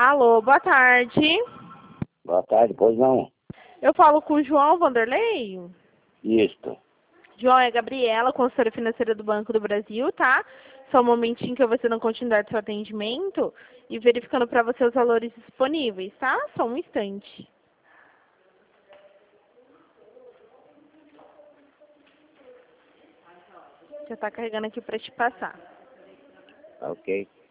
Alô, boa tarde. Boa tarde, pois não. Eu falo com o João Vanderlei. Isto. João, é Gabriela, consultora financeira do Banco do Brasil, tá? Só um momentinho que eu vou dando continuidade do seu atendimento e verificando para você os valores disponíveis, tá? Só um instante. Já tá carregando aqui para te passar. Ok.